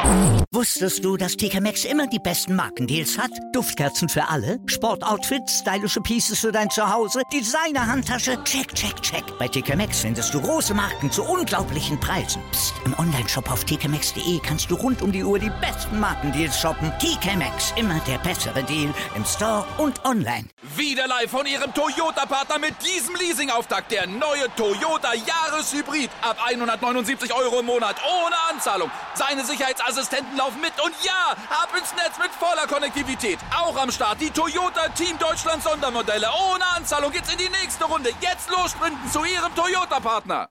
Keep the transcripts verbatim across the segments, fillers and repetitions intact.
Wusstest du, dass T K Maxx immer die besten Markendeals hat? Duftkerzen für alle, Sportoutfits, stylische Pieces für dein Zuhause, Designer-Handtasche, check, check, check. Bei T K Maxx findest du große Marken zu unglaublichen Preisen. Psst. Im Onlineshop auf t k maxx punkt d e kannst du rund um die Uhr die besten Markendeals shoppen. T K Maxx, immer der bessere Deal im Store und online. Wieder live von Ihrem Toyota-Partner mit diesem Leasing-Auftakt. Der neue Toyota Jahreshybrid. Ab hundertneunundsiebzig Euro im Monat. Ohne Anzahlung. Seine Sicherheitsassistenten laufen mit. Und ja, ab ins Netz mit voller Konnektivität. Auch am Start die Toyota Team Deutschland Sondermodelle. Ohne Anzahlung geht's in die nächste Runde. Jetzt los sprinten zu Ihrem Toyota-Partner.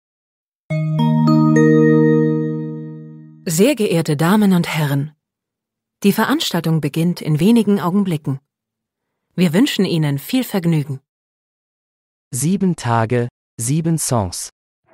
Sehr geehrte Damen und Herren, die Veranstaltung beginnt in wenigen Augenblicken. Wir wünschen Ihnen viel Vergnügen. Sieben Tage, sieben Songs.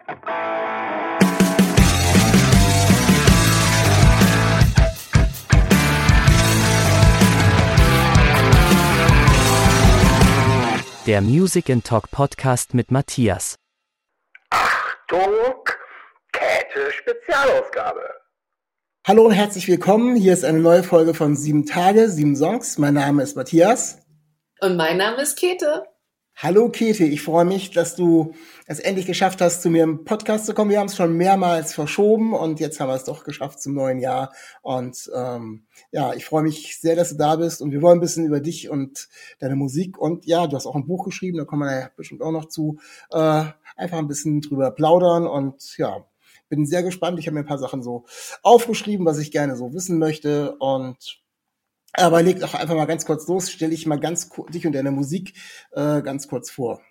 Der Music and Talk Podcast mit Matthias. Achtung, Käthe Spezialausgabe. Hallo und herzlich willkommen. Hier ist eine neue Folge von Sieben Tage, sieben Songs. Mein Name ist Matthias. Und mein Name ist Käthe. Hallo Käthe, ich freue mich, dass du es endlich geschafft hast, zu mir im Podcast zu kommen. Wir haben es schon mehrmals verschoben und jetzt haben wir es doch geschafft zum neuen Jahr. Und ähm, ja, ich freue mich sehr, dass du da bist und wir wollen ein bisschen über dich und deine Musik und ja, du hast auch ein Buch geschrieben, da kommen wir ja bestimmt auch noch zu, äh, einfach ein bisschen drüber plaudern und ja, bin sehr gespannt. Ich habe mir ein paar Sachen so aufgeschrieben, was ich gerne so wissen möchte und aber leg doch einfach mal ganz kurz los, stell dich mal ganz kurz, dich und deine Musik äh, ganz kurz vor.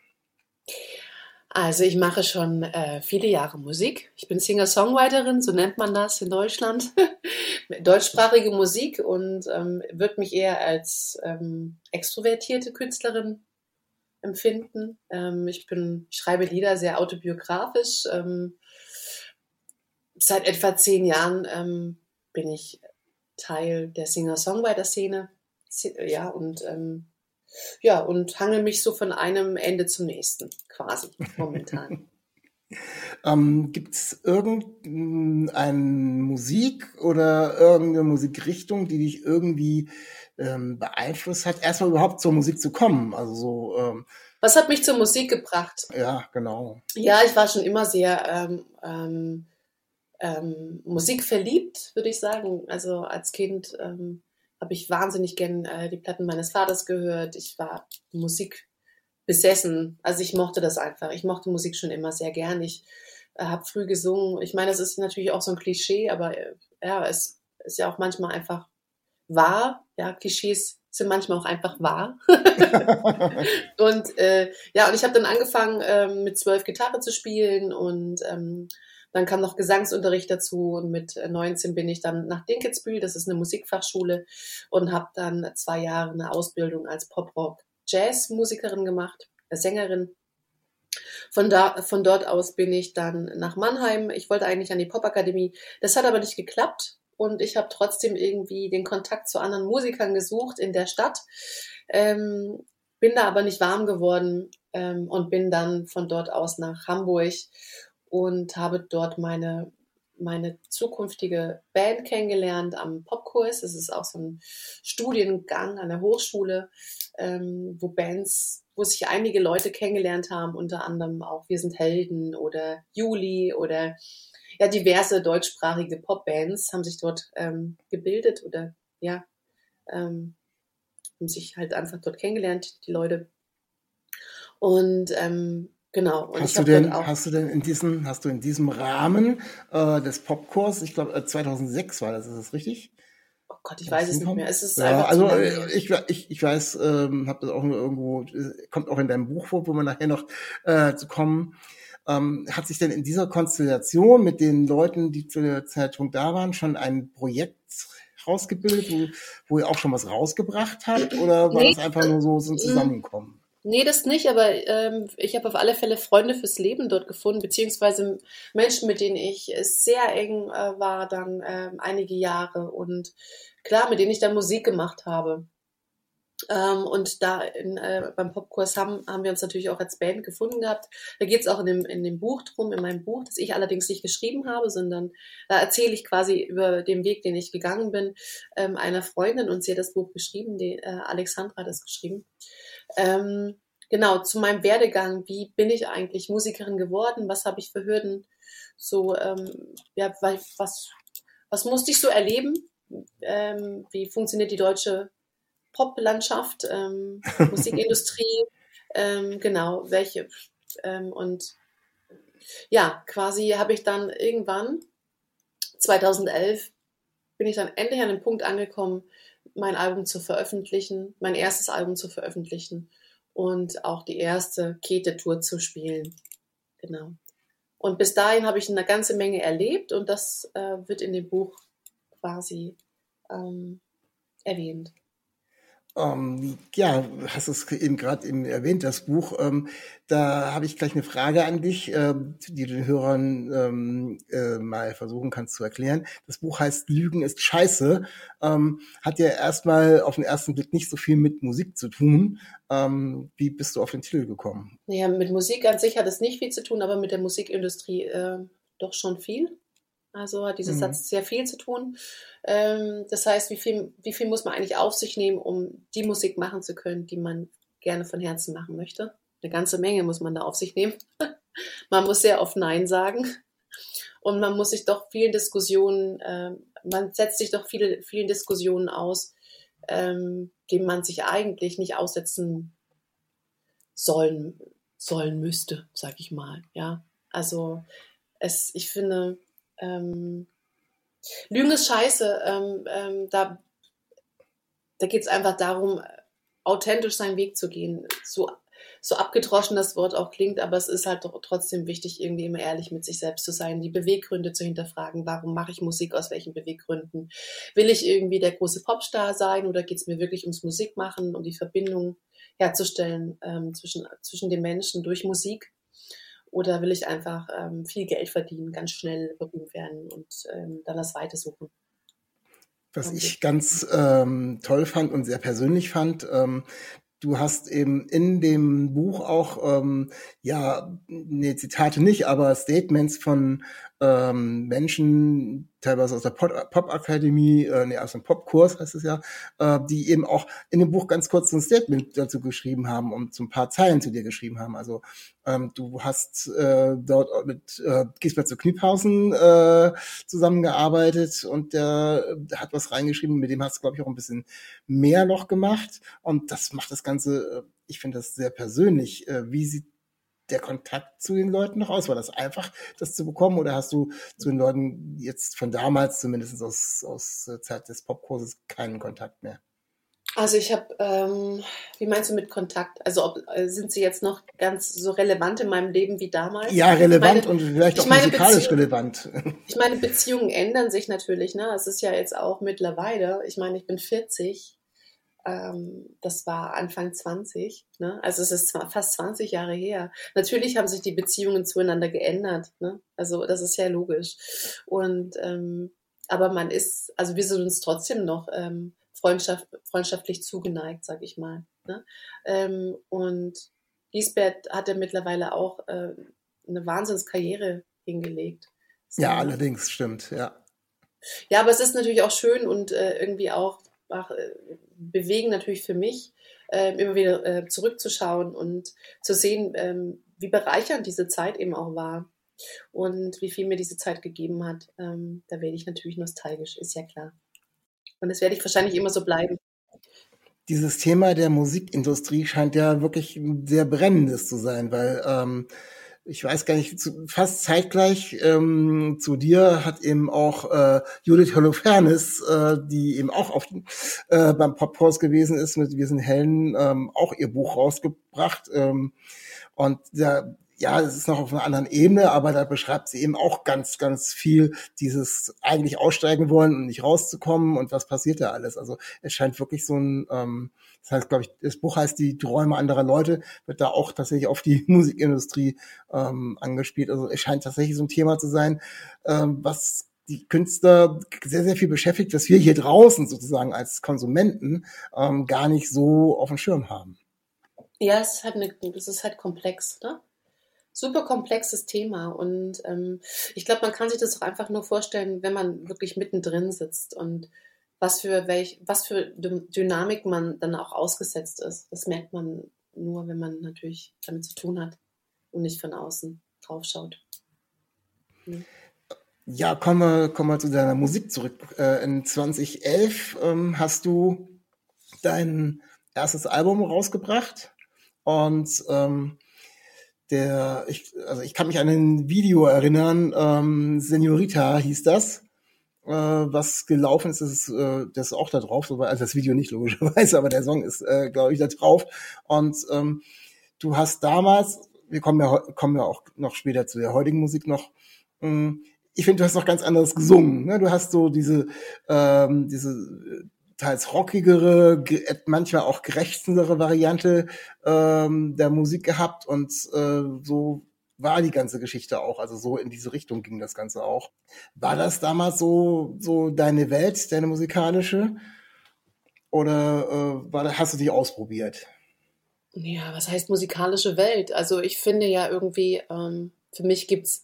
Also ich mache schon äh, viele Jahre Musik. Ich bin Singer-Songwriterin, so nennt man das in Deutschland. Deutschsprachige Musik und ähm, würde mich eher als ähm, extrovertierte Künstlerin empfinden. Ähm, ich bin, ich schreibe Lieder sehr autobiografisch. Ähm, seit etwa zehn Jahren ähm, bin ich Teil der Singer-Songwriter-Szene, ja, und ähm, ja, und hangel mich so von einem Ende zum nächsten, quasi, momentan. ähm, Gibt es irgendeine Musik oder irgendeine Musikrichtung, die dich irgendwie ähm, beeinflusst hat, erstmal überhaupt zur Musik zu kommen? Also so. Ähm, Was hat mich zur Musik gebracht? Ja, genau. Ja, ich war schon immer sehr ähm, ähm, Ähm, Musik verliebt, würde ich sagen. Also als Kind ähm, habe ich wahnsinnig gern äh, die Platten meines Vaters gehört. Ich war Musik besessen. Also ich mochte das einfach. Ich mochte Musik schon immer sehr gern. Ich äh, habe früh gesungen. Ich meine, das ist natürlich auch so ein Klischee, aber äh, ja, es ist ja auch manchmal einfach wahr. Ja, Klischees sind manchmal auch einfach wahr. und äh, ja, und ich habe dann angefangen, äh, mit zwölf Gitarre zu spielen und ähm, dann kam noch Gesangsunterricht dazu und mit neunzehn bin ich dann nach Dinkelsbühl, das ist eine Musikfachschule, und habe dann zwei Jahre eine Ausbildung als Pop-Rock-Jazz-Musikerin gemacht, äh, Sängerin. Von, da, von dort aus bin ich dann nach Mannheim. Ich wollte eigentlich an die Popakademie, das hat aber nicht geklappt und ich habe trotzdem irgendwie den Kontakt zu anderen Musikern gesucht in der Stadt, ähm, bin da aber nicht warm geworden ähm, und bin dann von dort aus nach Hamburg und habe dort meine, meine zukünftige Band kennengelernt am Popkurs. Das ist auch so ein Studiengang an der Hochschule, ähm, wo Bands, wo sich einige Leute kennengelernt haben, unter anderem auch Wir sind Helden oder Juli oder ja, diverse deutschsprachige Popbands haben sich dort ähm, gebildet oder ja, ähm, haben sich halt einfach dort kennengelernt, die Leute. Und ähm, Genau. Und hast ich du denn, auch hast du denn in diesem, hast du in diesem Rahmen äh, des Popkurs, ich glaube äh, zweitausendsechs war das, ist das richtig? Oh Gott, ich weiß es nicht mehr. Es ist ja, einfach also zu lange äh, her. ich, ich, ich weiß, ähm, habe das auch nur irgendwo, kommt auch in deinem Buch vor, wo wir nachher noch äh, zu kommen. Ähm, hat sich denn in dieser Konstellation mit den Leuten, die zu der Zeitpunkt da waren, schon ein Projekt rausgebildet, wo, wo ihr auch schon was rausgebracht habt? Oder war Nee, das einfach nur so, so ein Zusammenkommen? Nee, das nicht, aber ähm, ich habe auf alle Fälle Freunde fürs Leben dort gefunden, beziehungsweise Menschen, mit denen ich sehr eng äh, war, dann ähm, einige Jahre und klar, mit denen ich dann Musik gemacht habe. Ähm, und da in, äh, beim Popkurs haben, haben wir uns natürlich auch als Band gefunden gehabt. Da geht es auch in dem, in dem Buch drum, in meinem Buch, das ich allerdings nicht geschrieben habe, sondern da erzähle ich quasi über den Weg, den ich gegangen bin, ähm, einer Freundin, und sie hat das Buch geschrieben, die äh, Alexandra hat das geschrieben. Ähm, genau, zu meinem Werdegang, wie bin ich eigentlich Musikerin geworden, was habe ich für Hürden, so, ähm, ja, was, was musste ich so erleben, ähm, wie funktioniert die deutsche Poplandschaft, ähm, Musikindustrie, ähm, genau, welche, ähm, und ja, quasi habe ich dann irgendwann, zweitausendelf, bin ich dann endlich an den Punkt angekommen, mein Album zu veröffentlichen, mein erstes Album zu veröffentlichen und auch die erste Käthe-Tour zu spielen, genau. Und bis dahin habe ich eine ganze Menge erlebt, und das äh, wird in dem Buch quasi ähm, erwähnt. Ähm, ja, hast es eben gerade eben erwähnt, das Buch. Ähm, da habe ich gleich eine Frage an dich, äh, die du den Hörern ähm, äh, mal versuchen kannst zu erklären. Das Buch heißt Lügen ist Scheiße. Ähm, hat ja erstmal auf den ersten Blick nicht so viel mit Musik zu tun. Ähm, wie bist du auf den Titel gekommen? Naja, mit Musik an sich hat es nicht viel zu tun, aber mit der Musikindustrie äh, doch schon viel. Also hat dieser mhm. Satz sehr viel zu tun. Ähm, das heißt, wie viel, wie viel muss man eigentlich auf sich nehmen, um die Musik machen zu können, die man gerne von Herzen machen möchte? Eine ganze Menge muss man da auf sich nehmen. Man muss sehr oft Nein sagen. Und man muss sich doch vielen Diskussionen, äh, man setzt sich doch viele, vielen Diskussionen aus, ähm, denen man sich eigentlich nicht aussetzen sollen, sollen müsste, sag ich mal. Ja, also es, ich finde, Ähm, Lügen ist scheiße. Ähm, ähm, da da geht es einfach darum, authentisch seinen Weg zu gehen. So, so abgedroschen das Wort auch klingt, aber es ist halt doch trotzdem wichtig, irgendwie immer ehrlich mit sich selbst zu sein, die Beweggründe zu hinterfragen. Warum mache ich Musik, aus welchen Beweggründen? Will ich irgendwie der große Popstar sein, oder geht es mir wirklich ums Musikmachen, um die Verbindung herzustellen ähm, zwischen, zwischen den Menschen durch Musik? Oder will ich einfach ähm, viel Geld verdienen, ganz schnell berühmt werden und ähm, dann das Weite suchen? Was ich ganz ähm, toll fand und sehr persönlich fand, ähm, du hast eben in dem Buch auch, ähm, ja, nee, Zitate nicht, aber Statements von ähm, Menschen, teilweise aus der Pop-Akademie, äh, nee, aus dem Popkurs heißt es ja, äh, die eben auch in dem Buch ganz kurz ein Statement dazu geschrieben haben und so ein paar Zeilen zu dir geschrieben haben. Also ähm, du hast äh, dort mit äh, Gisbert zu Kniephausen äh, zusammengearbeitet, und der äh, hat was reingeschrieben, mit dem hast du, glaube ich, auch ein bisschen mehr noch gemacht, und das macht das Ganze, äh, ich finde das sehr persönlich. Äh, wie sieht der Kontakt zu den Leuten noch aus? War das einfach, das zu bekommen, oder hast du zu den Leuten jetzt von damals, zumindest aus, aus der Zeit des Popkurses, keinen Kontakt mehr? Also ich habe, ähm, wie meinst du mit Kontakt? Also ob, äh, sind sie jetzt noch ganz so relevant in meinem Leben wie damals? Ja, relevant meine, und vielleicht auch musikalisch Beziehung, relevant. Ich meine, Beziehungen ändern sich natürlich, ne? Es ist ja jetzt auch mittlerweile, ich meine, ich bin vierzig, ähm, das war Anfang zwanzig, ne? Also es ist fast zwanzig Jahre her. Natürlich haben sich die Beziehungen zueinander geändert, ne? Also das ist ja logisch. Und ähm, aber man ist, also wir sind uns trotzdem noch ähm, Freundschaft, freundschaftlich zugeneigt, sag ich mal. Ne? Ähm, und Gisbert hat ja mittlerweile auch äh, eine Wahnsinnskarriere hingelegt. So. Ja, allerdings, stimmt, ja. Ja, aber es ist natürlich auch schön und äh, irgendwie auch ach, äh, bewegen natürlich für mich, äh, immer wieder äh, zurückzuschauen und zu sehen, ähm, wie bereichernd diese Zeit eben auch war und wie viel mir diese Zeit gegeben hat. Ähm, da werde ich natürlich nostalgisch, ist ja klar. Und das werde ich wahrscheinlich immer so bleiben. Dieses Thema der Musikindustrie scheint ja wirklich ein sehr brennendes zu sein, weil ähm, ich weiß gar nicht, zu, fast zeitgleich ähm, zu dir hat eben auch äh, Judith Holofernes, äh, die eben auch auf, äh, beim Popkurs gewesen ist mit Wir sind Helden, ähm, auch ihr Buch rausgebracht. Ähm, und da ja, es ist noch auf einer anderen Ebene, aber da beschreibt sie eben auch ganz, ganz viel dieses eigentlich aussteigen wollen und nicht rauszukommen und was passiert da alles. Also es scheint wirklich so ein, ähm, das heißt, glaube ich, das Buch heißt Die Träume anderer Leute, wird da auch tatsächlich auf die Musikindustrie ähm, angespielt. Also es scheint tatsächlich so ein Thema zu sein, ähm, was die Künstler sehr, sehr viel beschäftigt, was wir hier draußen sozusagen als Konsumenten ähm, gar nicht so auf dem Schirm haben. Ja, es ist halt, eine, das ist halt komplex, ne? Super komplexes Thema und ähm, ich glaube, man kann sich das auch einfach nur vorstellen, wenn man wirklich mittendrin sitzt und was für welch, was für Dynamik man dann auch ausgesetzt ist. Das merkt man nur, wenn man natürlich damit zu tun hat und nicht von außen drauf schaut. Hm. Ja, kommen wir, kommen wir zu deiner Musik zurück. Äh, in zwanzig elf ähm, hast du dein erstes Album rausgebracht und ähm, Der, ich, also ich kann mich an ein Video erinnern, ähm, Senorita hieß das, äh, was gelaufen ist, das ist, äh, das ist auch da drauf, also das Video nicht logischerweise, aber der Song ist, äh, glaube ich, da drauf. Und ähm, du hast damals, wir kommen ja, kommen ja auch noch später zu der heutigen Musik noch, mh, ich finde, du hast noch ganz anderes gesungen. Ne? Du hast so diese, ähm, diese teils rockigere, manchmal auch gerechtstere Variante ähm, der Musik gehabt und äh, so war die ganze Geschichte auch, also so in diese Richtung ging das Ganze auch. War das damals so so deine Welt, deine musikalische, oder äh, war, hast du dich ausprobiert? Ja, was heißt musikalische Welt? Also ich finde ja irgendwie, ähm, für mich gibt's,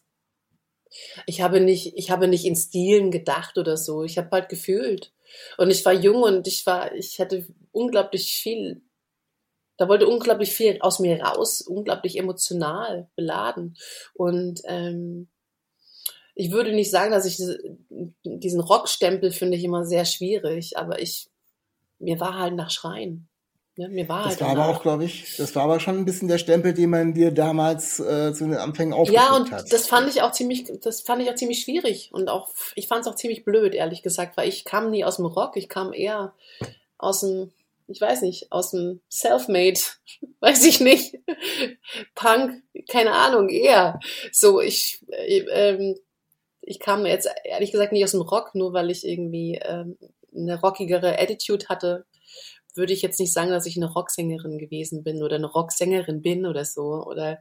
ich habe nicht, ich habe nicht in Stilen gedacht oder so, ich habe halt gefühlt. Und ich war jung und ich war, ich hatte unglaublich viel, da wollte unglaublich viel aus mir raus, unglaublich emotional beladen. Und ähm, ich würde nicht sagen, dass ich diese, diesen Rockstempel finde ich immer sehr schwierig, aber ich, mir war halt nach Schreien. Ja, mir war das halt war aber auch, glaube ich, das war aber schon ein bisschen der Stempel, den man dir damals äh, zu den Anfängen aufgedrückt ja, und hat. das fand ich auch ziemlich, das fand ich auch ziemlich schwierig und auch, ich fand es auch ziemlich blöd, ehrlich gesagt, weil ich kam nie aus dem Rock, ich kam eher aus dem, ich weiß nicht, aus dem Selfmade, weiß ich nicht, Punk, keine Ahnung, eher. So, ich, ähm, ich kam jetzt ehrlich gesagt nicht aus dem Rock, nur weil ich irgendwie ähm, eine rockigere Attitude hatte. Würde ich jetzt nicht sagen, dass ich eine Rocksängerin gewesen bin oder eine Rocksängerin bin oder so. Oder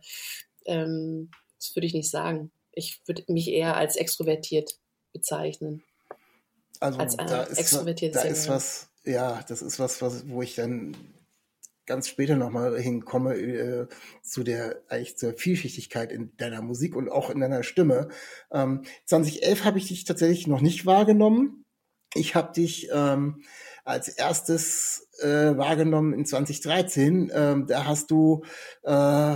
ähm, das würde ich nicht sagen. Ich würde mich eher als extrovertiert bezeichnen. Also als eine da ist, extrovertierte da Sängerin. ist was, ja, das ist was, was, wo ich dann ganz später nochmal hinkomme, äh, zu der, eigentlich zur Vielschichtigkeit in deiner Musik und auch in deiner Stimme. Ähm, zwanzig elf habe ich dich tatsächlich noch nicht wahrgenommen. Ich habe dich ähm, als erstes äh, wahrgenommen in zwanzig dreizehn. Ähm, da hast du äh,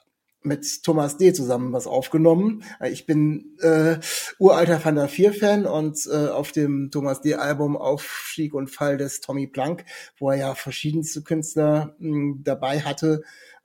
mit Thomas D. zusammen was aufgenommen. Ich bin äh, uralter Van der Vier-Fan und äh, auf dem Thomas D. Album Aufstieg und Fall des Tommy Plank, wo er ja verschiedenste Künstler mh, dabei hatte.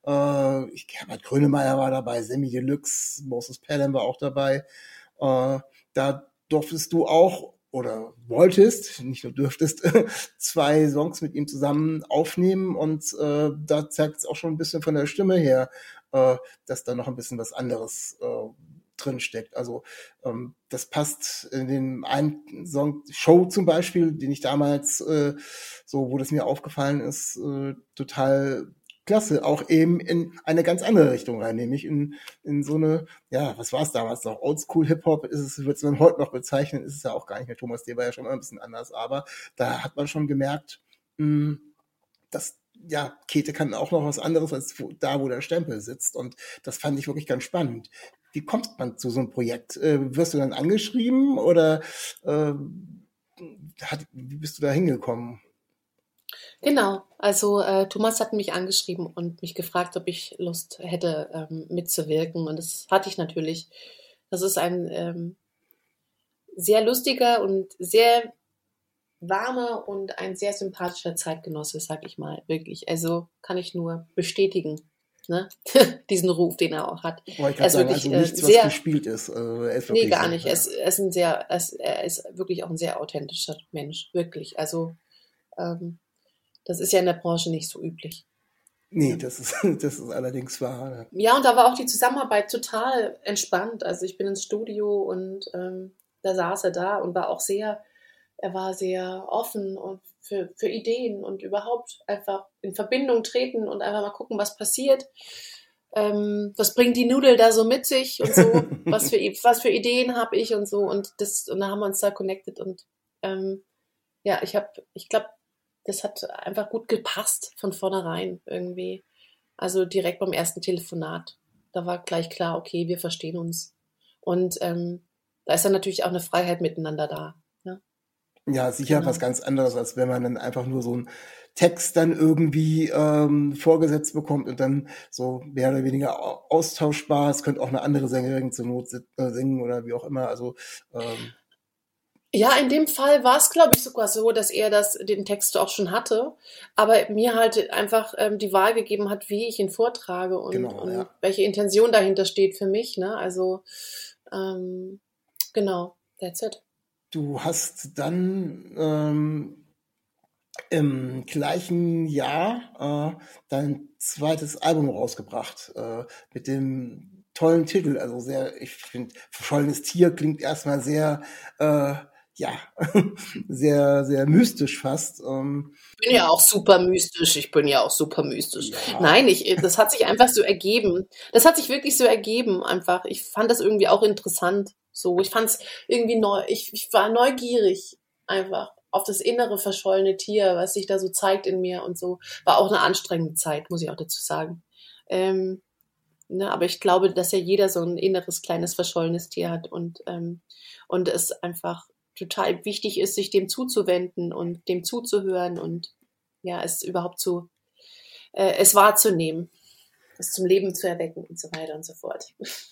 Äh, ich, Herbert Grönemeyer war dabei, Sammy Deluxe, Moses Pelham war auch dabei. Äh, da durftest du auch oder wolltest, nicht nur dürftest, zwei Songs mit ihm zusammen aufnehmen und äh, da zeigt es auch schon ein bisschen von der Stimme her, äh, dass da noch ein bisschen was anderes äh, drin steckt. Also ähm, das passt in den einen Song, Show zum Beispiel, den ich damals äh, so, wo das mir aufgefallen ist, äh, total klasse, auch eben in eine ganz andere Richtung rein, nämlich in, in so eine, ja, was war es damals noch? Oldschool-Hip-Hop ist es, wird es man heute noch bezeichnen, ist es ja auch gar nicht mehr. Thomas D. war ja schon immer ein bisschen anders, aber da hat man schon gemerkt, mh, dass, ja, Käthe kann auch noch was anderes als wo, da, wo der Stempel sitzt, und das fand ich wirklich ganz spannend. Wie kommt man zu so einem Projekt? Äh, wirst du dann angeschrieben oder äh, hat, wie bist du da hingekommen? Genau, also äh, Thomas hat mich angeschrieben und mich gefragt, ob ich Lust hätte, ähm, mitzuwirken, und das hatte ich natürlich. Das ist ein ähm, sehr lustiger und sehr warmer und ein sehr sympathischer Zeitgenosse, sag ich mal, wirklich. Also kann ich nur bestätigen, ne? Diesen Ruf, den er auch hat. Oh, ich Er ist sagen, wirklich also äh, nichts, sehr, was gespielt ist. Also er ist nee, wirklich gar so, nicht. ja. Er ist, er ist ein sehr, er ist, er ist wirklich auch ein sehr authentischer Mensch, wirklich. Also ähm, das ist ja in der Branche nicht so üblich. Nee, das ist, das ist allerdings wahr. Ja, und da war auch die Zusammenarbeit total entspannt. Also ich bin ins Studio und ähm, da saß er da und war auch sehr, er war sehr offen und für, für Ideen und überhaupt einfach in Verbindung treten und einfach mal gucken, was passiert. ähm, was bringt die Nudel da so mit sich und so, was für, was für Ideen habe ich und so und das, und dann haben wir uns da connected und ähm, ja, ich habe, ich glaube, das hat einfach gut gepasst von vornherein irgendwie. Also direkt beim ersten Telefonat. Da war gleich klar, okay, wir verstehen uns. Und ähm, da ist dann natürlich auch eine Freiheit miteinander da. Ja, Ja, sicher genau. was ganz anderes, als wenn man dann einfach nur so einen Text dann irgendwie ähm, vorgesetzt bekommt und dann so mehr oder weniger au- austauschbar. Es könnte auch eine andere Sängerin zur Not si- äh, singen oder wie auch immer. Also ähm, Ja, in dem Fall war es, glaube ich, sogar so, dass er das, den Text auch schon hatte, aber mir halt einfach ähm, die Wahl gegeben hat, wie ich ihn vortrage und, Genau, und ja. welche Intention dahinter steht für mich. Ne? Also ähm, genau, that's it. du hast dann ähm, im gleichen Jahr äh, dein zweites Album rausgebracht äh, mit dem tollen Titel. Also sehr, ich finde, verschollenes Tier klingt erstmal sehr, äh, ja, sehr, sehr mystisch fast. Ähm, Ich bin ja auch super mystisch. Ich bin ja auch super mystisch. ja, Nein, ich, das hat sich einfach so ergeben. Das hat sich wirklich so ergeben einfach. Ich fand das irgendwie auch interessant. So, ich fand es irgendwie neu. Ich, ich war neugierig einfach auf das innere verschollene Tier, was sich da so zeigt in mir und so. War auch eine anstrengende Zeit, muss ich auch dazu sagen. Ähm, ne, aber ich glaube, dass ja jeder so ein inneres kleines verschollenes Tier hat und ähm, und es einfach total wichtig ist, sich dem zuzuwenden und dem zuzuhören und ja, es überhaupt zu, äh, es wahrzunehmen, es zum Leben zu erwecken und so weiter und so fort.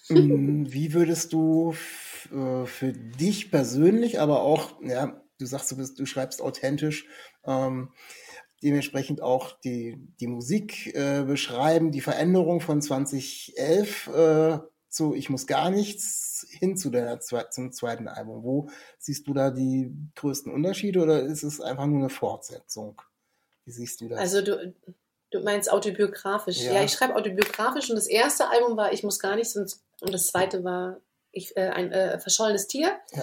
Mm, Wie würdest du f- äh, für dich persönlich, aber auch, ja, du sagst, du bist, du schreibst authentisch, ähm, dementsprechend auch die, die Musik äh, beschreiben, die Veränderung von zwanzig elf äh, zu Ich muss gar nichts hin zu der, zwe- zum zweiten Album. Wo siehst du da die größten Unterschiede oder ist es einfach nur eine Fortsetzung? Wie siehst du das? Also du, du meinst autobiografisch. Ja. Ja, ich schreibe autobiografisch und das erste Album war Ich muss gar nichts und, und das zweite war ich, äh, ein äh, verschollenes Tier. Ja.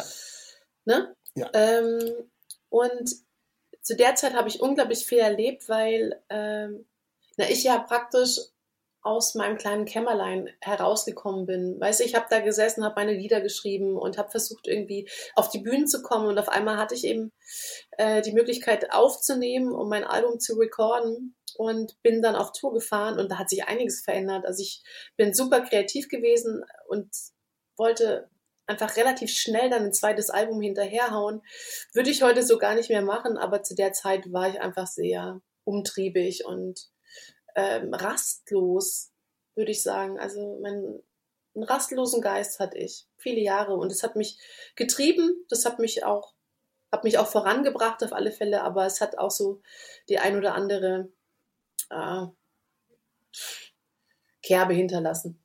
Ne? Ja. Ähm, und zu der Zeit habe ich unglaublich viel erlebt, weil ähm, na, ich ja praktisch aus meinem kleinen Kämmerlein herausgekommen bin. Weißt du, ich habe da gesessen, habe meine Lieder geschrieben und habe versucht, irgendwie auf die Bühnen zu kommen. Und auf einmal hatte ich eben äh, die Möglichkeit aufzunehmen, um mein Album zu recorden und bin dann auf Tour gefahren und da hat sich einiges verändert. Also ich bin super kreativ gewesen und wollte einfach relativ schnell dann ein zweites Album hinterherhauen. Würde ich heute so gar nicht mehr machen, aber zu der Zeit war ich einfach sehr umtriebig und ähm, rastlos, würde ich sagen. Also mein, einen rastlosen Geist hatte ich viele Jahre und es hat mich getrieben, das hat mich auch, hat mich auch vorangebracht auf alle Fälle, aber es hat auch so die ein oder andere äh, Kerbe hinterlassen.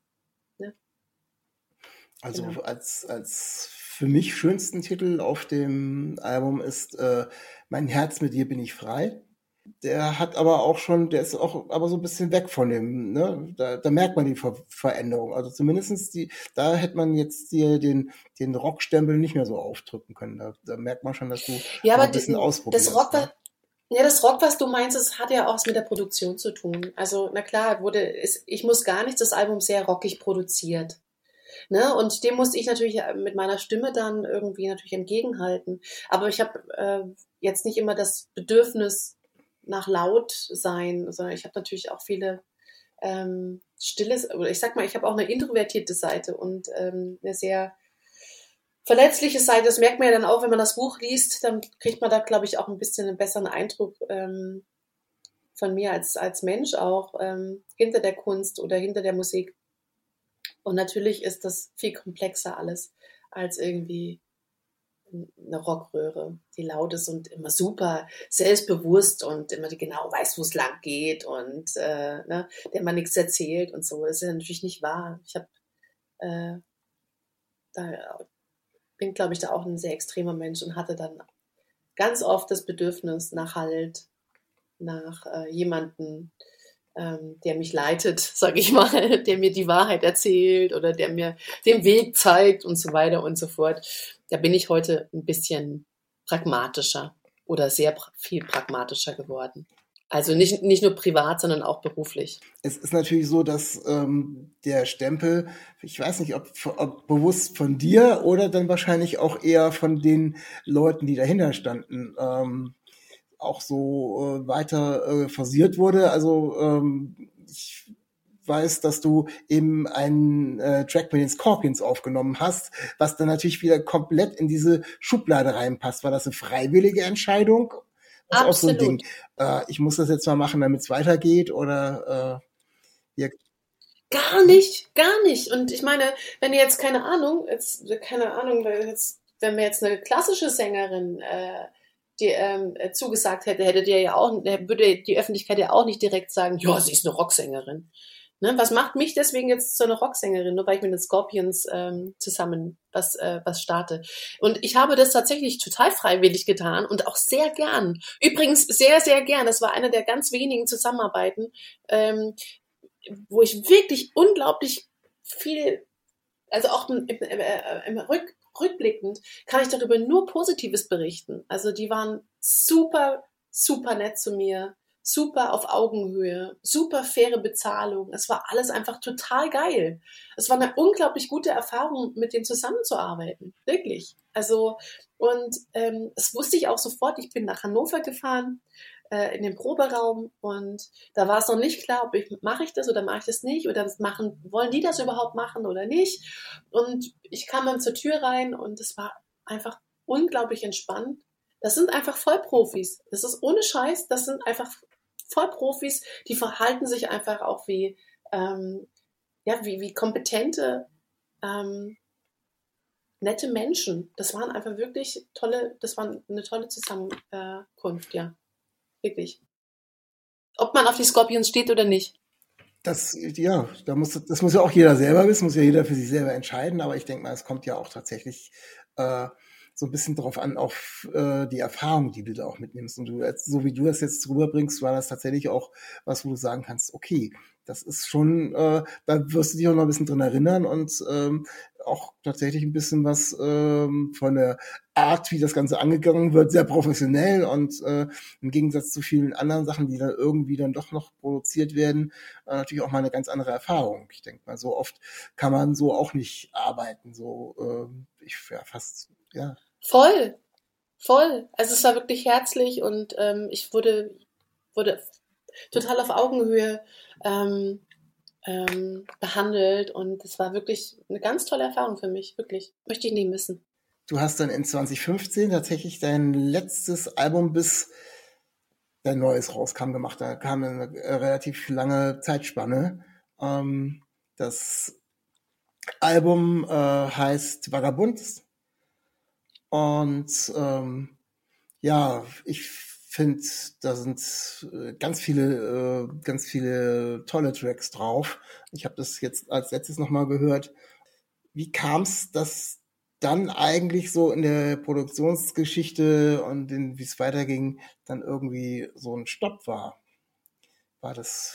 Also Genau. als, als für mich schönsten Titel auf dem Album ist äh, Mein Herz mit dir bin ich frei. Der hat aber auch schon, der ist auch aber so ein bisschen weg von dem, ne? Da, da merkt man die Ver Veränderung. Also zumindestens die, da hätte man jetzt dir den, den Rockstempel nicht mehr so aufdrücken können. Da, da merkt man schon, dass du Ja, mal aber ein bisschen die, ausprobierst. das Rock, Ne? ja, das Rock, was du meinst, das hat ja auch was mit der Produktion zu tun. Also, na klar, wurde, ist, ich muss gar nichts, das Album sehr rockig produziert. Ne? Und dem musste ich natürlich mit meiner Stimme dann irgendwie natürlich entgegenhalten. Aber ich habe äh, jetzt nicht immer das Bedürfnis nach laut sein, sondern ich habe natürlich auch viele ähm, stilles, oder ich sag mal, ich habe auch eine introvertierte Seite und ähm, eine sehr verletzliche Seite. Das merkt man ja dann auch, wenn man das Buch liest, dann kriegt man da, glaube ich, auch ein bisschen einen besseren Eindruck ähm, von mir als, als Mensch auch ähm, hinter der Kunst oder hinter der Musik. Und natürlich ist das viel komplexer alles als irgendwie eine Rockröhre, die laut ist und immer super selbstbewusst und immer genau weiß, wo es lang geht und äh, ne, der man nichts erzählt und so. Das ist ja natürlich nicht wahr. Ich habe äh, da bin, glaube ich, da auch ein sehr extremer Mensch und hatte dann ganz oft das Bedürfnis nach Halt, nach äh, jemanden, ähm, der mich leitet, sage ich mal, der mir die Wahrheit erzählt oder der mir den Weg zeigt und so weiter und so fort. Da bin ich heute ein bisschen pragmatischer oder sehr pra- viel pragmatischer geworden. Also nicht, nicht nur privat, sondern auch beruflich. Es ist natürlich so, dass ähm, der Stempel, ich weiß nicht, ob, ob bewusst von dir oder dann wahrscheinlich auch eher von den Leuten, die dahinter standen, ähm, auch so äh, weiter äh, forciert wurde. Also ähm, ich weiß, dass du eben einen äh, Track mit den Scorpions aufgenommen hast, was dann natürlich wieder komplett in diese Schublade reinpasst. War das eine freiwillige Entscheidung? Das ist auch so ein Ding. Äh, ich muss das jetzt mal machen, damit es weitergeht, oder äh, ja. Gar nicht, gar nicht. Und ich meine, wenn ihr jetzt keine Ahnung, jetzt keine Ahnung, weil jetzt, wenn mir jetzt eine klassische Sängerin äh, die ähm, zugesagt hätte, hättet ihr ja auch, würde die Öffentlichkeit ja auch nicht direkt sagen, ja, sie ist eine Rocksängerin. Ne? Was macht mich deswegen jetzt zu einer Rocksängerin, nur weil ich mit den Scorpions ähm, zusammen was, äh, was starte? Und ich habe das tatsächlich total freiwillig getan und auch sehr gern. Übrigens sehr, sehr gern. Das war eine der ganz wenigen Zusammenarbeiten, ähm, wo ich wirklich unglaublich viel, also auch im, im, im Rück, rückblickend kann ich darüber nur Positives berichten. Also die waren super, super nett zu mir. Super auf Augenhöhe, super faire Bezahlung. Es war alles einfach total geil. Es war eine unglaublich gute Erfahrung, mit denen zusammenzuarbeiten. Wirklich. Also, und ähm, das wusste ich auch sofort. Ich bin nach Hannover gefahren, äh, in den Proberaum, und da war es noch nicht klar, ob ich, mache ich das oder mache ich das nicht, oder das machen, wollen die das überhaupt machen oder nicht. Und ich kam dann zur Tür rein und es war einfach unglaublich entspannt. Das sind einfach Vollprofis. Das ist ohne Scheiß, das sind einfach Vollprofis, die verhalten sich einfach auch wie, ähm, ja, wie, wie kompetente, ähm, nette Menschen. Das waren einfach wirklich tolle, das war eine tolle Zusammenkunft, ja. Wirklich. Ob man auf die Scorpions steht oder nicht. Das, ja, da muss, das muss ja auch jeder selber wissen, muss ja jeder für sich selber entscheiden, aber ich denke mal, es kommt ja auch tatsächlich äh, so ein bisschen drauf an, auf äh, die Erfahrung, die du da auch mitnimmst. Und du, so wie du das jetzt rüberbringst, war das tatsächlich auch was, wo du sagen kannst, okay, das ist schon, äh, da wirst du dich auch noch ein bisschen drin erinnern und ähm, auch tatsächlich ein bisschen was ähm, von der Art, wie das Ganze angegangen wird, sehr professionell und äh, im Gegensatz zu vielen anderen Sachen, die dann irgendwie dann doch noch produziert werden, äh, natürlich auch mal eine ganz andere Erfahrung. Ich denke mal, so oft kann man so auch nicht arbeiten, so äh, ich ja fast, ja. Voll, voll. Also es war wirklich herzlich und ähm, ich wurde, wurde total auf Augenhöhe ähm, ähm, behandelt und es war wirklich eine ganz tolle Erfahrung für mich, wirklich. Möchte ich nie missen. Du hast dann in zwanzig fünfzehn tatsächlich dein letztes Album, bis dein neues rauskam, gemacht. Da kam eine relativ lange Zeitspanne. Ähm, das Album äh, heißt Vagabund. Und ähm, ja, ich finde, da sind ganz viele, äh, ganz viele tolle Tracks drauf. Ich habe das jetzt als letztes nochmal gehört. Wie kam es, dass dann eigentlich so in der Produktionsgeschichte und wie es weiterging, dann irgendwie so ein Stopp war? War das,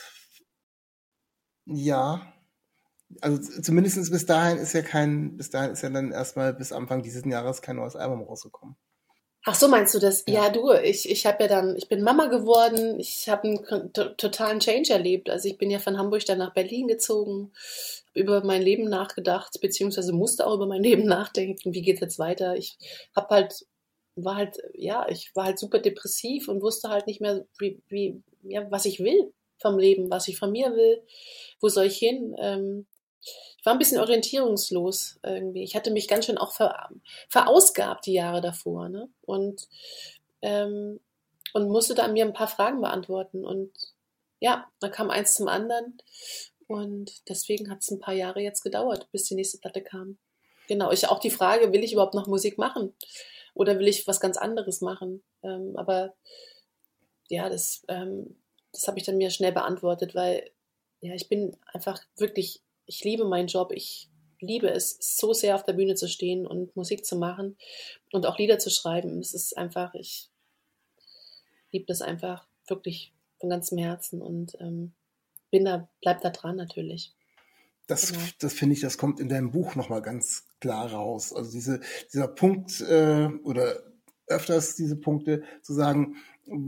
ja, also zumindest bis dahin ist ja kein, bis dahin ist ja dann erstmal bis Anfang dieses Jahres kein neues Album rausgekommen. Ach so, meinst du das? Ja, Ja, du, ich, ich habe ja dann, ich bin Mama geworden, ich habe einen kon- to- totalen Change erlebt. Also ich bin ja von Hamburg dann nach Berlin gezogen, habe über mein Leben nachgedacht, beziehungsweise musste auch über mein Leben nachdenken, wie geht's jetzt weiter. Ich habe halt, war halt, ja, ich war halt super depressiv und wusste halt nicht mehr, wie, wie, ja, was ich will vom Leben, was ich von mir will, wo soll ich hin. Ähm, ich war ein bisschen orientierungslos irgendwie. Ich hatte mich ganz schön auch ver, verausgabt die Jahre davor, ne? Und, ähm, und musste da mir ein paar Fragen beantworten. Und ja, dann kam eins zum anderen. Und deswegen hat es ein paar Jahre jetzt gedauert, bis die nächste Platte kam. Genau, ich auch die Frage, will ich überhaupt noch Musik machen? Oder will ich was ganz anderes machen? Ähm, aber ja, das, ähm, das habe ich dann mir schnell beantwortet, weil ja, ich bin einfach wirklich, ich liebe meinen Job, ich liebe es so sehr auf der Bühne zu stehen und Musik zu machen und auch Lieder zu schreiben. Es ist einfach, ich liebe das einfach wirklich von ganzem Herzen und ähm, bin da, bleib da dran natürlich. Das, Genau. das finde ich, das kommt in deinem Buch nochmal ganz klar raus. Also diese, dieser Punkt äh, oder öfters diese Punkte zu sagen,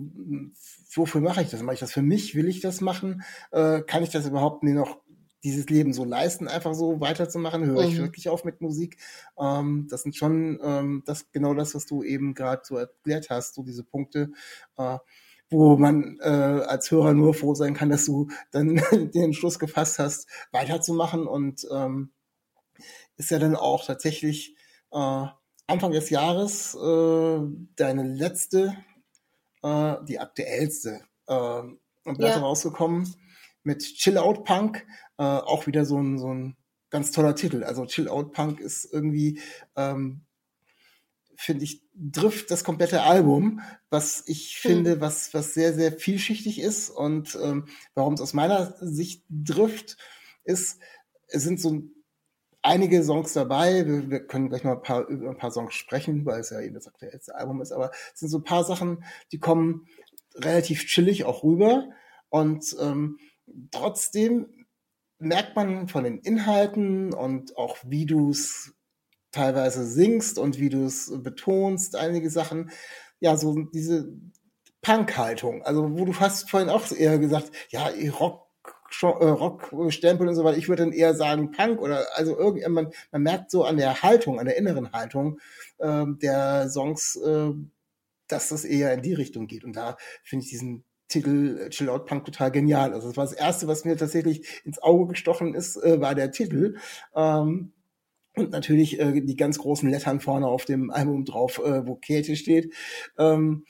wofür mache ich das? Mache ich das für mich? Will ich das machen? Äh, kann ich das überhaupt mir noch dieses Leben so leisten, einfach so weiterzumachen? Höre ich Mhm. wirklich auf mit Musik? Ähm, das sind schon ähm, das genau das, was du eben gerade so erklärt hast, so diese Punkte, äh, wo man äh, als Hörer nur froh sein kann, dass du dann den Entschluss gefasst hast, weiterzumachen. Und ähm, ist ja dann auch tatsächlich äh, Anfang des Jahres äh, deine letzte, äh, die aktuellste äh, Platte Ja. rausgekommen mit Chill Out Punk. Äh, auch wieder so ein, so ein ganz toller Titel. Also Chill Out Punk ist irgendwie, ähm, finde ich, trifft das komplette Album, was ich Hm. finde, was, was sehr, sehr vielschichtig ist. Und ähm, warum es aus meiner Sicht trifft, ist, es sind so einige Songs dabei. Wir, wir können gleich mal ein paar, über ein paar Songs sprechen, weil es ja eben das aktuellste Album ist. Aber es sind so ein paar Sachen, die kommen relativ chillig auch rüber. Und ähm, trotzdem merkt man von den Inhalten und auch wie du es teilweise singst und wie du es betonst, einige Sachen, ja, so diese Punk-Haltung. Also wo du hast vorhin auch eher gesagt, ja, Rock, Rock-Stempel und so weiter. Ich würde dann eher sagen Punk oder also irgendwie, man, man merkt so an der Haltung, an der inneren Haltung ähm, der Songs, äh, dass das eher in die Richtung geht. Und da finde ich diesen Titel Chill Out Punk total genial. Also das war das Erste, was mir tatsächlich ins Auge gestochen ist, äh, war der Titel. Ähm, und natürlich äh, die ganz großen Lettern vorne auf dem Album drauf, äh, wo Käthe steht. Ähm,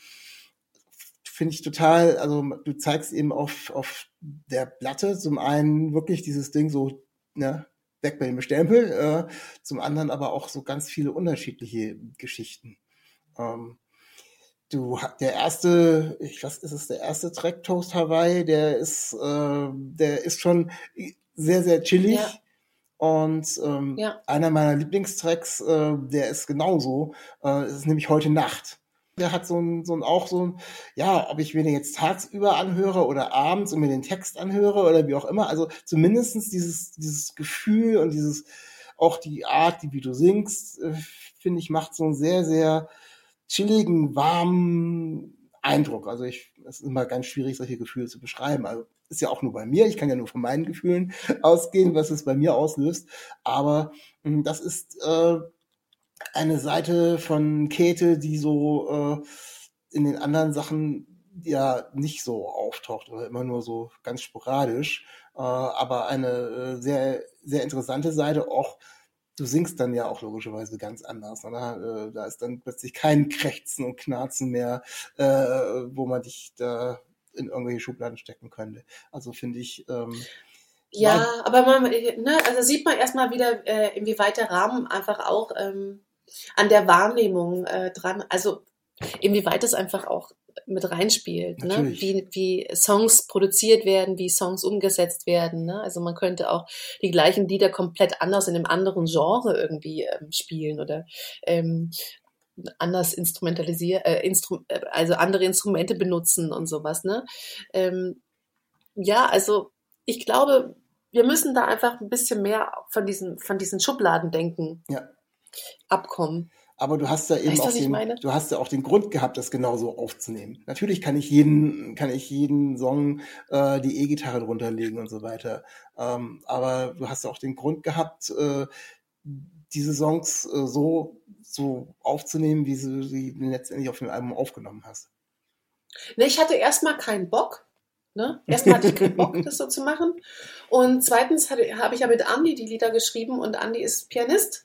finde ich total, also du zeigst eben auf, auf der Platte zum einen wirklich dieses Ding so, ne, weg bei dem Stempel, äh, zum anderen aber auch so ganz viele unterschiedliche Geschichten. Ähm, Du, der erste, ich was ist es, der erste Track Toast Hawaii, der ist, äh, der ist schon sehr, sehr chillig. Ja. Und ähm, Ja. einer meiner Lieblingstracks, äh, der ist genauso, äh, es ist nämlich Heute Nacht. Der hat so ein, so ein, auch so ein, ja, ob ich mir den jetzt tagsüber anhöre oder abends und mir den Text anhöre oder wie auch immer, also zumindestens dieses, dieses Gefühl und dieses, auch die Art, die wie du singst, äh, finde ich, macht so einen sehr, sehr chilligen, warmen Eindruck. Also ich, es ist immer ganz schwierig, solche Gefühle zu beschreiben. Also ist ja auch nur bei mir. Ich kann ja nur von meinen Gefühlen ausgehen, was es bei mir auslöst. Aber mh, das ist äh, eine Seite von Käthe, die so äh, in den anderen Sachen ja nicht so auftaucht oder immer nur so ganz sporadisch. Äh, aber eine äh, sehr, sehr interessante Seite, auch du singst dann ja auch logischerweise ganz anders. Oder? Äh, da ist dann plötzlich kein Krächzen und Knarzen mehr, äh, wo man dich da in irgendwelche Schubladen stecken könnte. Also finde ich... Ähm, Ja, war- aber man, ne, also sieht man erstmal wieder, äh, inwieweit der Rahmen einfach auch ähm, an der Wahrnehmung äh, dran, also inwieweit es einfach auch mit reinspielt, ne? Natürlich. Wie, wie Songs produziert werden, wie Songs umgesetzt werden. Ne? Also man könnte auch die gleichen Lieder komplett anders in einem anderen Genre irgendwie ähm, spielen oder ähm, anders instrumentalisieren, äh, Instru äh, also andere Instrumente benutzen und sowas. Ne? Ähm, ja, also ich glaube, wir müssen da einfach ein bisschen mehr von diesen, von diesen Schubladendenken Ja. abkommen. Aber du hast ja eben Weißt du, auch was ich den, meine? du hast ja auch den Grund gehabt, das genauso aufzunehmen. Natürlich kann ich jeden, kann ich jeden Song äh, die E-Gitarre drunter legen und so weiter. Ähm, aber du hast ja auch den Grund gehabt, äh, diese Songs äh, so, so aufzunehmen, wie du sie letztendlich auf dem Album aufgenommen hast. Ne, ich hatte erstmal keinen Bock. Ne? Erstmal hatte ich keinen Bock, das so zu machen. Und zweitens hatte- habe ich ja mit Andi die Lieder geschrieben und Andi ist Pianist.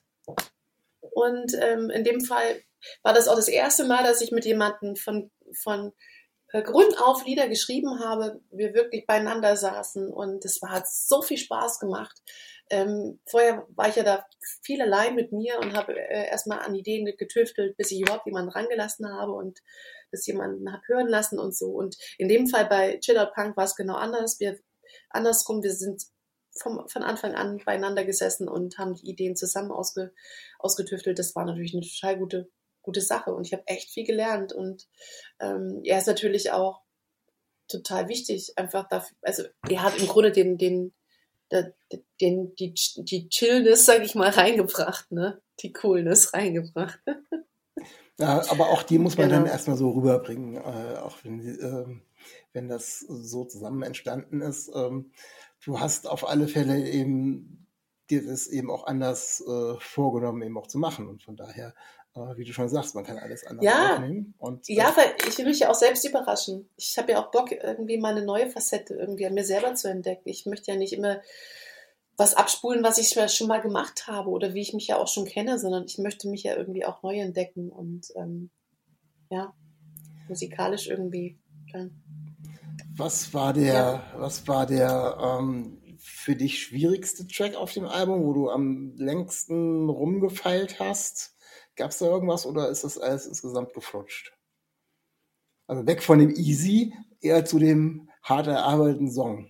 Und ähm, in dem Fall war das auch das erste Mal, dass ich mit jemandem von, von äh, Grund auf Lieder geschrieben habe, wir wirklich beieinander saßen und es war, hat so viel Spaß gemacht. Ähm, vorher war ich ja da viel allein mit mir und habe äh, erstmal an Ideen getüftelt, bis ich überhaupt jemanden rangelassen habe und das jemanden habe hören lassen und so. Und in dem Fall bei Chill Out Punk war es genau anders. Wir, andersrum, wir sind vom, von Anfang an beieinander gesessen und haben die Ideen zusammen ausge, ausgetüftelt. Das war natürlich eine total gute, gute Sache und ich habe echt viel gelernt und ähm, er ist natürlich auch total wichtig, einfach dafür, also er hat im Grunde den, den, den, den die, die Chillness, sag ich mal, reingebracht, ne? Die Coolness reingebracht. Ja, aber auch die muss man Genau. dann erstmal so rüberbringen, äh, auch wenn, die, ähm, wenn das so zusammen entstanden ist. Ähm, du hast auf alle Fälle eben dir das eben auch anders äh, vorgenommen, eben auch zu machen. Und von daher, äh, wie du schon sagst, man kann alles anders Ja, aufnehmen. Und ja, das, weil ich will mich ja auch selbst überraschen. Ich habe ja auch Bock, irgendwie mal eine neue Facette irgendwie an mir selber zu entdecken. Ich möchte ja nicht immer was abspulen, was ich schon mal gemacht habe oder wie ich mich ja auch schon kenne, sondern ich möchte mich ja irgendwie auch neu entdecken und ähm, ja, musikalisch irgendwie. Dann. was war der, Ja. was war der ähm, für dich schwierigste Track auf dem Album, wo du am längsten rumgefeilt hast? Gab es da irgendwas oder ist das alles insgesamt geflutscht? Also weg von dem Easy, eher zu dem hart erarbeiteten Song.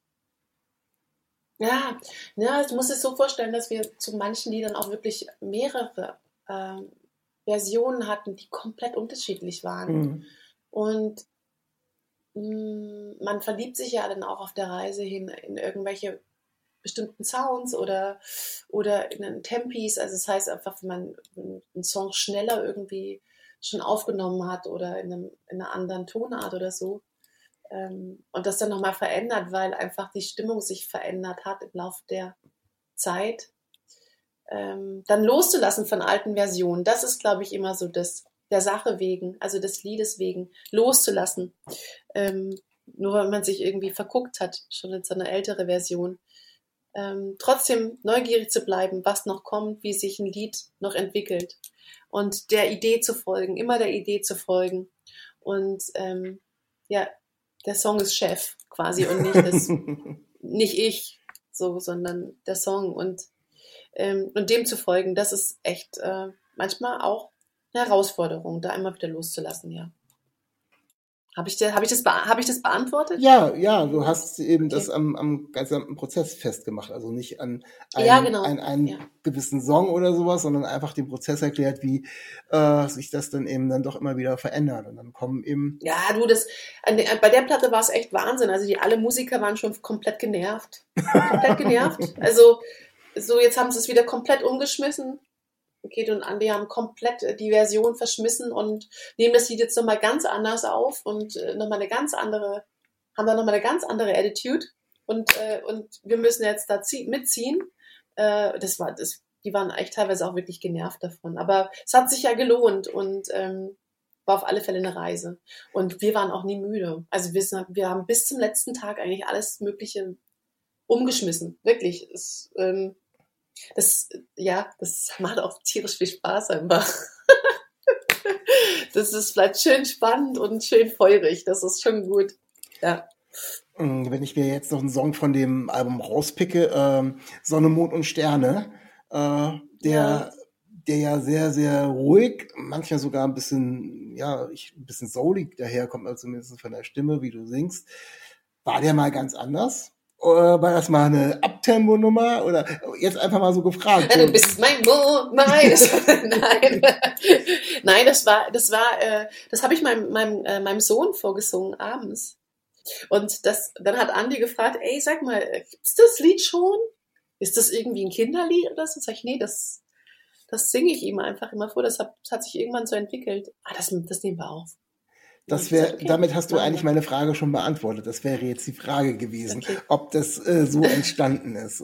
Ja, ja, ich muss es so vorstellen, dass wir zu manchen Liedern auch wirklich mehrere ähm, Versionen hatten, die komplett unterschiedlich waren. Mhm. Und mh, man verliebt sich ja dann auch auf der Reise hin in irgendwelche bestimmten Sounds oder, oder in einen Tempis. Also das heißt einfach, wenn man einen Song schneller irgendwie schon aufgenommen hat oder in, einem, in einer anderen Tonart oder so. Ähm, und das dann nochmal verändert, weil einfach die Stimmung sich verändert hat im Laufe der Zeit. Ähm, dann loszulassen von alten Versionen, das ist, glaube ich, immer so das, der Sache wegen, also des Liedes wegen, loszulassen. Ähm, nur weil man sich irgendwie verguckt hat, schon in so einer ältere Version. Ähm, trotzdem neugierig zu bleiben, was noch kommt, wie sich ein Lied noch entwickelt. Und der Idee zu folgen, immer der Idee zu folgen. Und ähm, ja, der Song ist Chef quasi und nicht, das, nicht ich, so, sondern der Song. Und, ähm, und dem zu folgen, das ist echt äh, manchmal auch eine Herausforderung, da immer wieder loszulassen, ja. Habe ich, der, hab ich, das bea- hab ich das beantwortet? Ja, ja, du hast eben Okay. das am, am gesamten Prozess festgemacht. Also nicht an Ja, einen, genau. an einen Ja. gewissen Song oder sowas, sondern einfach den Prozess erklärt, wie äh, sich das dann eben dann doch immer wieder verändert. Und dann kommen eben, Ja, du, das, an der, bei der Platte war es echt Wahnsinn. Also die alle Musiker waren schon komplett genervt. Komplett genervt. Also so, jetzt haben sie es wieder komplett umgeschmissen. Kate und Andi haben komplett die Version verschmissen und nehmen das Lied jetzt nochmal ganz anders auf und äh, nochmal eine ganz andere, haben da nochmal eine ganz andere Attitude und, äh, und wir müssen jetzt da zie- mitziehen. Äh, das war, das, die waren echt teilweise auch wirklich genervt davon. Aber es hat sich ja gelohnt und ähm, war auf alle Fälle eine Reise. Und wir waren auch nie müde. Also wir, sind, wir haben bis zum letzten Tag eigentlich alles Mögliche umgeschmissen. Wirklich. Es, ähm, Das, ja, das macht auch tierisch viel Spaß einfach. Das ist vielleicht schön spannend und schön feurig. Das ist schon gut. Ja. wenn ich mir jetzt noch einen Song von dem Album rauspicke, ähm, Sonne, Mond und Sterne, äh, der, Ja. der ja sehr, sehr ruhig, manchmal sogar ein bisschen, ja, ich, ein bisschen soulig daherkommt, also zumindest von der Stimme, wie du singst. War der mal ganz anders? Oder war das mal eine Abtempo-Nummer? Oder jetzt einfach mal so gefragt. Ja, du bist mein Mond, mein. Nein. Nein, das war, das war, äh, das habe ich meinem, meinem, äh, meinem Sohn vorgesungen abends. Und das, dann hat Andi gefragt, ey, sag mal, gibt's das Lied schon? Ist das irgendwie ein Kinderlied oder so? Sag ich, nee, das, das singe ich ihm einfach immer vor. Das hat, das hat sich irgendwann so entwickelt. Ah, das, das nehmen wir auf. Das Und wäre, ich sag, okay, damit hast du machen eigentlich wir. meine Frage schon beantwortet. Das wäre jetzt die Frage gewesen, Okay. ob das äh, so entstanden ist.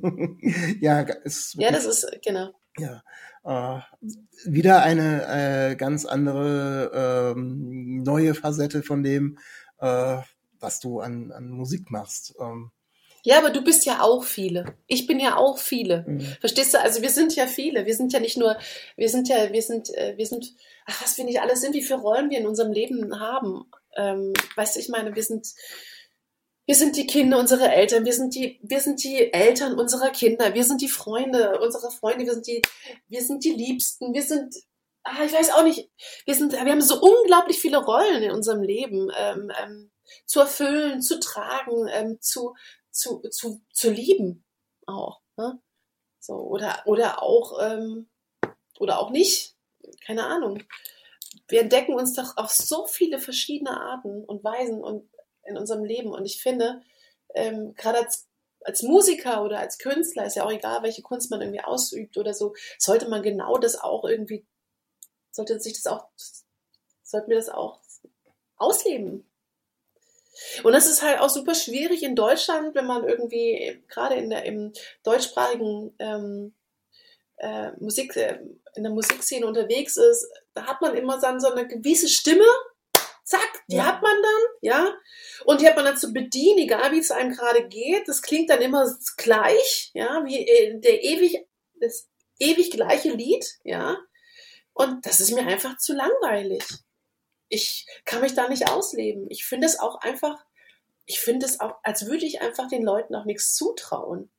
Ja, ist Ja, das ist, genau. ja äh, wieder eine äh, ganz andere ähm, neue Facette von dem, äh, was du an, an Musik machst. Ähm, Ja, aber du bist ja auch viele. Ich bin ja auch viele. Mhm. Verstehst du? Also wir sind ja viele. Wir sind ja nicht nur, wir sind ja, wir sind, äh, wir sind, ach, was wir nicht alles sind, wie viele Rollen wir in unserem Leben haben. Ähm, weißt du, ich meine, wir sind, wir sind die Kinder unserer Eltern, wir sind die, wir sind die Eltern unserer Kinder, wir sind die Freunde unserer Freunde, wir sind die, wir sind die Liebsten, wir sind, ah, ich weiß auch nicht, wir sind, wir haben so unglaublich viele Rollen in unserem Leben ähm, ähm, zu erfüllen, zu tragen, ähm, zu Zu, zu, zu lieben auch. Ne? So, oder, oder auch ähm, oder auch nicht. Keine Ahnung. Wir entdecken uns doch auf so viele verschiedene Arten und Weisen und in unserem Leben. Und ich finde, ähm, gerade als, als Musiker oder als Künstler, ist ja auch egal, welche Kunst man irgendwie ausübt oder so, sollte man genau das auch irgendwie sollte sich das auch, sollten wir das auch ausleben. Und das ist halt auch super schwierig in Deutschland, wenn man irgendwie gerade in der im deutschsprachigen ähm, äh, Musik, äh, in der Musikszene unterwegs ist, da hat man immer dann so eine gewisse Stimme, zack, die ja. hat man dann, ja, und die hat man dann zu bedienen, egal wie es einem gerade geht. Das klingt dann immer gleich, ja, wie äh, der ewig, das ewig gleiche Lied, ja, und das ist mir einfach zu langweilig. Ich kann mich da nicht ausleben. Ich finde es auch einfach, ich finde es auch, als würde ich einfach den Leuten auch nichts zutrauen.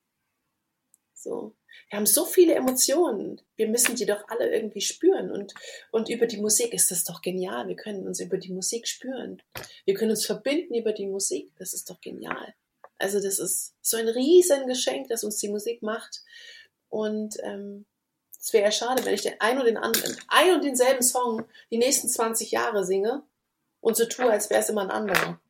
So. Wir haben so viele Emotionen. Wir müssen die doch alle irgendwie spüren. Und, und über die Musik ist das doch genial. Wir können uns über die Musik spüren. Wir können uns verbinden über die Musik. Das ist doch genial. Also das ist so ein riesen Geschenk, das uns die Musik macht. Und ähm, es wäre ja schade, wenn ich den einen und den anderen, ein und denselben Song die nächsten zwanzig Jahre singe und so tue, als wäre es immer ein anderer.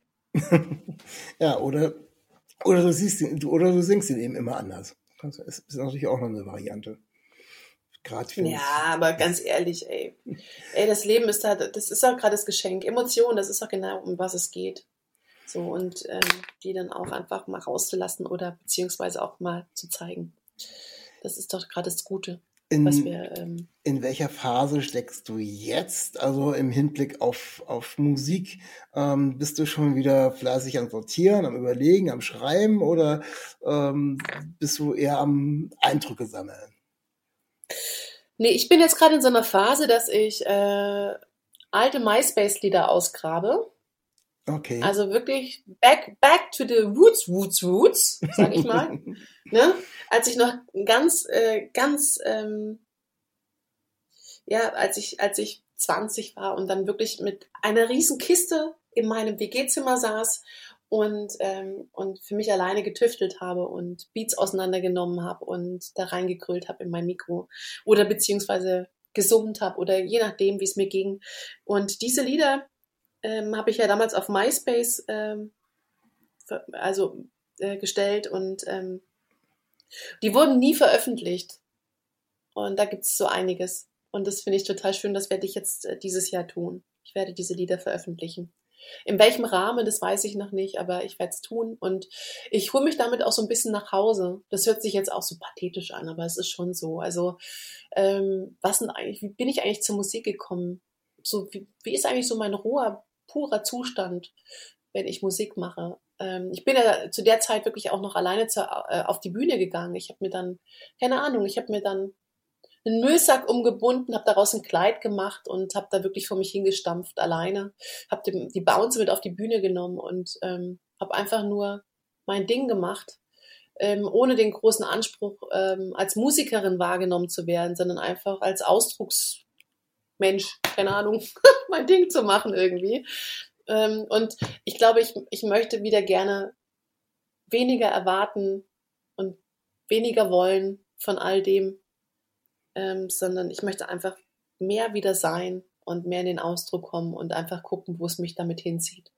Ja, oder, oder, du siehst ihn, oder du singst ihn eben immer anders. Das ist natürlich auch noch eine Variante. Gerade für ja, aber ganz ehrlich, ey. Ey, das Leben ist da, das ist auch gerade das Geschenk. Emotionen, das ist auch genau, um was es geht. So, und ähm, die dann auch einfach mal rauszulassen oder beziehungsweise auch mal zu zeigen. Das ist doch gerade das Gute. In, was wir, ähm, in welcher Phase steckst du jetzt? Also im Hinblick auf, auf Musik, ähm, bist du schon wieder fleißig am Sortieren, am Überlegen, am Schreiben oder ähm, bist du eher am Eindrücke sammeln? Nee, ich bin jetzt gerade in so einer Phase, dass ich äh, alte MySpace-Lieder ausgrabe. Okay. Also wirklich back, back to the roots, roots, roots, sag ich mal. Ne? Als ich noch ganz, äh, ganz, ähm, ja, als ich, als ich zwanzig war und dann wirklich mit einer riesen Kiste in meinem W G-Zimmer saß und, ähm, und für mich alleine getüftelt habe und Beats auseinandergenommen habe und da reingegrölt habe in mein Mikro oder beziehungsweise gesummt habe oder je nachdem, wie es mir ging. Und diese Lieder ähm, habe ich ja damals auf MySpace ähm, also äh, gestellt und ähm, die wurden nie veröffentlicht. Und da gibt es so einiges. Und das finde ich total schön. Das werde ich jetzt äh, dieses Jahr tun. Ich werde diese Lieder veröffentlichen. In welchem Rahmen, das weiß ich noch nicht, aber ich werde es tun. Und ich hole mich damit auch so ein bisschen nach Hause. Das hört sich jetzt auch so pathetisch an, aber es ist schon so. Also, ähm, was denn eigentlich, wie bin ich eigentlich zur Musik gekommen? So, wie, wie ist eigentlich so mein roher, purer Zustand, wenn ich Musik mache? Ich bin ja zu der Zeit wirklich auch noch alleine zu, äh, auf die Bühne gegangen. Ich habe mir dann, keine Ahnung, ich habe mir dann einen Müllsack umgebunden, habe daraus ein Kleid gemacht und habe da wirklich vor mich hingestampft, alleine. Habe die, die Bounce mit auf die Bühne genommen und ähm, habe einfach nur mein Ding gemacht, ähm, ohne den großen Anspruch, ähm, als Musikerin wahrgenommen zu werden, sondern einfach als Ausdrucksmensch, keine Ahnung, mein Ding zu machen irgendwie. Und ich glaube, ich, ich möchte wieder gerne weniger erwarten und weniger wollen von all dem, ähm, sondern ich möchte einfach mehr wieder sein und mehr in den Ausdruck kommen und einfach gucken, wo es mich damit hinzieht.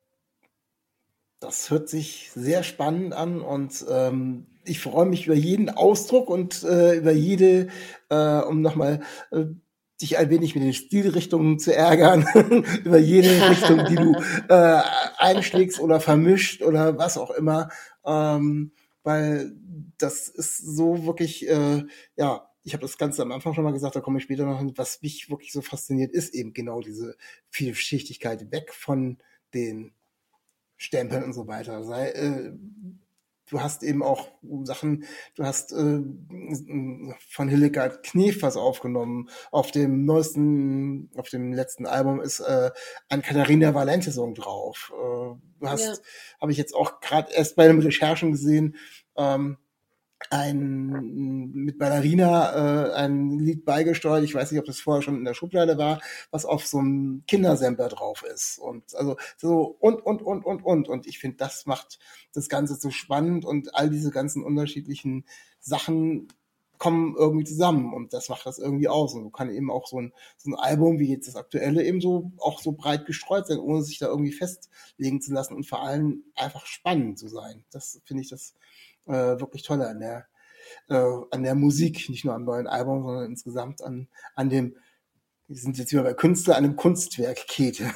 Das hört sich sehr spannend an und ähm, ich freue mich über jeden Ausdruck und äh, über jede, äh, um nochmal äh, dich ein wenig mit den Stilrichtungen zu ärgern, über jede Richtung, die du äh, einschlägst oder vermischt oder was auch immer, ähm, weil das ist so wirklich, äh, ja, ich habe das Ganze am Anfang schon mal gesagt, da komme ich später noch hin, was mich wirklich so fasziniert, ist eben genau diese Vielschichtigkeit, weg von den Stempeln und so weiter. Sei, äh, du hast eben auch Sachen, du hast äh, von Hildegard Knef was aufgenommen. Auf dem neuesten, auf dem letzten Album ist äh, ein Katharina Valente Song drauf. Äh, du hast, ja. habe ich jetzt auch gerade erst bei den Recherchen gesehen, ähm, ein mit Ballerina äh, ein Lied beigesteuert. Ich weiß nicht, ob das vorher schon in der Schublade war, was auf so einem Kindersampler drauf ist. Und also so und und und und und und ich finde, das macht das Ganze so spannend und all diese ganzen unterschiedlichen Sachen kommen irgendwie zusammen und das macht das irgendwie aus. Und so kann eben auch so ein so ein Album wie jetzt das aktuelle eben so auch so breit gestreut sein, ohne sich da irgendwie festlegen zu lassen und vor allem einfach spannend zu sein. Das finde ich das Äh, wirklich toll an der äh, an der Musik, nicht nur am neuen Album, sondern insgesamt an an dem Wir sind jetzt wieder bei Künstler an einem Kunstwerk, Käthe.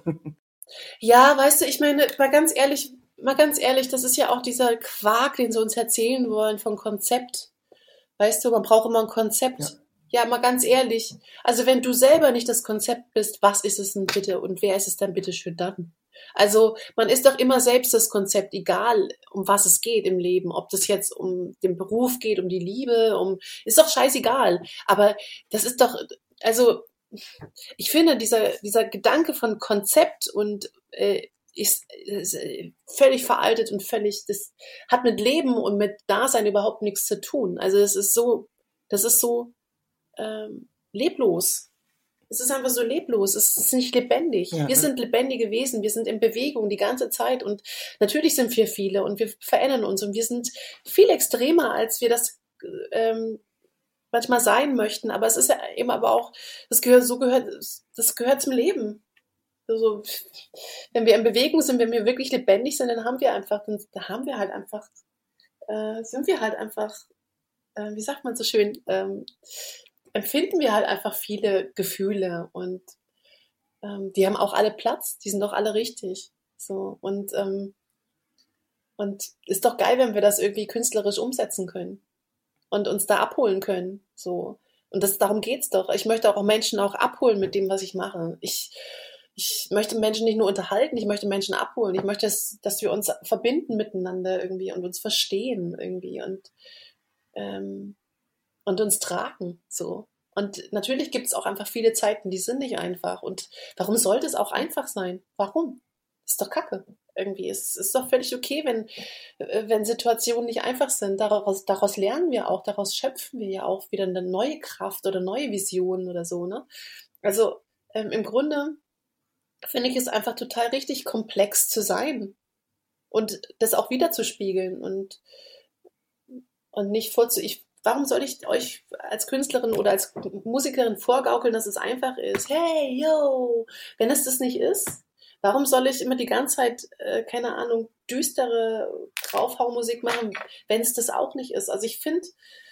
Ja, weißt du, ich meine, mal ganz ehrlich, mal ganz ehrlich, das ist ja auch dieser Quark, den sie uns erzählen wollen vom Konzept. Weißt du, man braucht immer ein Konzept. Ja. Ja, mal ganz ehrlich. Also wenn du selber nicht das Konzept bist, was ist es denn bitte und wer ist es dann bitte schön dann? Also man ist doch immer selbst das Konzept, egal um was es geht im Leben. Ob das jetzt um den Beruf geht, um die Liebe, um ist doch scheißegal. Aber das ist doch, also ich finde, dieser, dieser Gedanke von Konzept und äh, ist, ist völlig veraltet und völlig, das hat mit Leben und mit Dasein überhaupt nichts zu tun. Also es ist so, das ist so ähm, leblos. Es ist einfach so leblos, es ist nicht lebendig. Ja, wir sind lebendige Wesen, wir sind in Bewegung die ganze Zeit und natürlich sind wir viele und wir verändern uns und wir sind viel extremer, als wir das ähm, manchmal sein möchten, aber es ist ja eben aber auch, das gehört, so gehört, das gehört zum Leben. Also, wenn wir in Bewegung sind, wenn wir wirklich lebendig sind, dann haben wir einfach, dann, da haben wir halt einfach, äh, sind wir halt einfach, äh, wie sagt man so schön, ähm, empfinden wir halt einfach viele Gefühle und ähm, die haben auch alle Platz, die sind doch alle richtig. So, und, ähm, und ist doch geil, wenn wir das irgendwie künstlerisch umsetzen können und uns da abholen können. So. Und das, darum geht's doch. Ich möchte auch Menschen auch abholen mit dem, was ich mache. Ich, ich möchte Menschen nicht nur unterhalten, ich möchte Menschen abholen. Ich möchte, dass, dass wir uns verbinden miteinander irgendwie und uns verstehen irgendwie und ähm, und uns tragen, so. Und natürlich gibt es auch einfach viele Zeiten, die sind nicht einfach. Und warum sollte es auch einfach sein? Warum? Ist doch Kacke. Irgendwie ist es doch völlig okay, wenn, wenn Situationen nicht einfach sind. Daraus, daraus lernen wir auch, daraus schöpfen wir ja auch wieder eine neue Kraft oder neue Visionen oder so, ne? Also ähm, im Grunde finde ich es einfach total richtig, komplex zu sein und das auch wiederzuspiegeln und, und nicht vorzu... Ich, Warum soll ich euch als Künstlerin oder als Musikerin vorgaukeln, dass es einfach ist? Hey, yo, wenn es das nicht ist, warum soll ich immer die ganze Zeit, äh, keine Ahnung, düstere Draufhaumusik machen, wenn es das auch nicht ist? Also ich finde,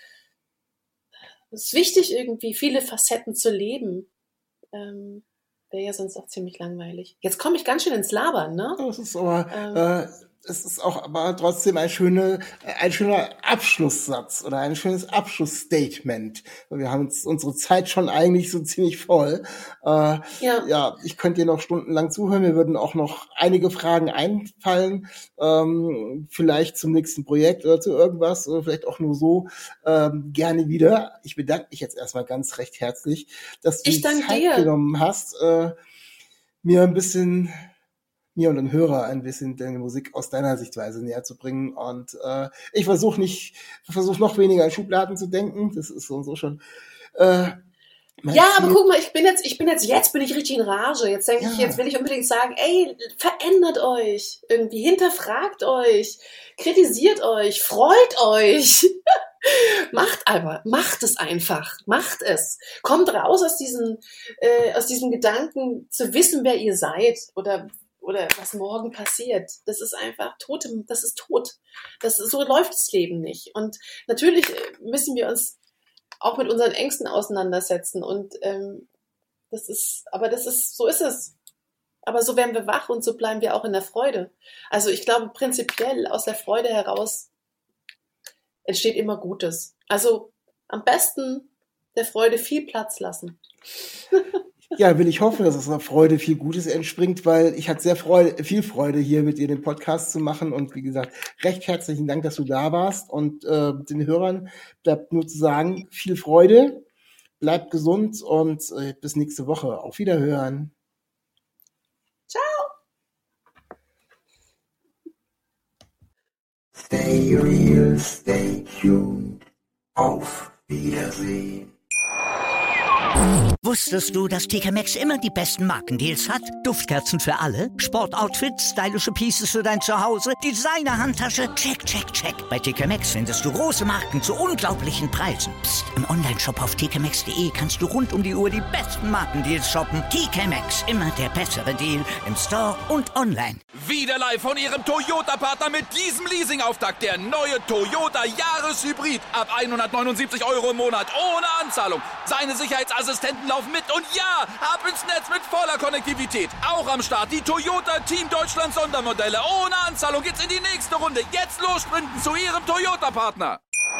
es ist wichtig, irgendwie viele Facetten zu leben. Ähm, wäre ja sonst auch ziemlich langweilig. Jetzt komme ich ganz schön ins Labern, ne? Das ist aber... Ähm, äh Es ist auch aber trotzdem ein, schöne, ein schöner Abschlusssatz oder ein schönes Abschlussstatement. Wir haben uns unsere Zeit schon eigentlich so ziemlich voll. Äh, ja. ja, ich könnte dir noch stundenlang zuhören. Mir würden auch noch einige Fragen einfallen. Ähm, vielleicht zum nächsten Projekt oder zu irgendwas oder vielleicht auch nur so ähm, gerne wieder. Ich bedanke mich jetzt erstmal ganz recht herzlich, dass du die Zeit dir. genommen hast, äh, mir ein bisschen... mir und den Hörer ein bisschen deine Musik aus deiner Sichtweise näher zu bringen. Und äh, ich versuche nicht, versuche noch weniger in Schubladen zu denken. Das ist so und so schon. Äh, ja, aber guck mal, ich bin jetzt, ich bin jetzt, jetzt bin ich richtig in Rage. Jetzt denke ja. ich, jetzt will ich unbedingt sagen, ey, verändert euch irgendwie, hinterfragt euch, kritisiert euch, freut euch. Macht aber, macht es einfach, macht es. Kommt raus aus diesem, äh, aus diesem Gedanken zu wissen, wer ihr seid oder oder was morgen passiert. Das ist einfach tot, das ist tot. Das, so läuft das Leben nicht. Und natürlich müssen wir uns auch mit unseren Ängsten auseinandersetzen. Und ähm, das ist, aber das ist, so ist es. Aber so werden wir wach und so bleiben wir auch in der Freude. Also ich glaube prinzipiell aus der Freude heraus entsteht immer Gutes. Also am besten der Freude viel Platz lassen. Ja, will ich hoffen, dass aus der Freude viel Gutes entspringt, weil ich hatte sehr Freude, viel Freude, hier mit dir den Podcast zu machen. Und wie gesagt, recht herzlichen Dank, dass du da warst. Und äh, den Hörern bleibt nur zu sagen, viel Freude, bleibt gesund und äh, bis nächste Woche. Auf Wiederhören. Ciao. Stay real, stay tuned. Auf Wiedersehen. Wusstest du, dass T K Maxx immer die besten Markendeals hat? Duftkerzen für alle, Sportoutfits, stylische Pieces für dein Zuhause, Designer-Handtasche, check, check, check. Bei T K Maxx findest du große Marken zu unglaublichen Preisen. Psst. Im Onlineshop auf t k maxx punkt d e kannst du rund um die Uhr die besten Markendeals shoppen. T K Maxx, immer der bessere Deal im Store und online. Wieder live von ihrem Toyota-Partner mit diesem Leasing-Auftakt. Der neue Toyota Jahreshybrid. Ab hundertneunundsiebzig Euro im Monat ohne Anzahlung. Seine Sicherheitsassistenten laufen mit und ja, ab ins Netz mit voller Konnektivität. Auch am Start die Toyota Team Deutschland Sondermodelle. Ohne Anzahlung geht's in die nächste Runde. Jetzt los sprinten zu Ihrem Toyota-Partner.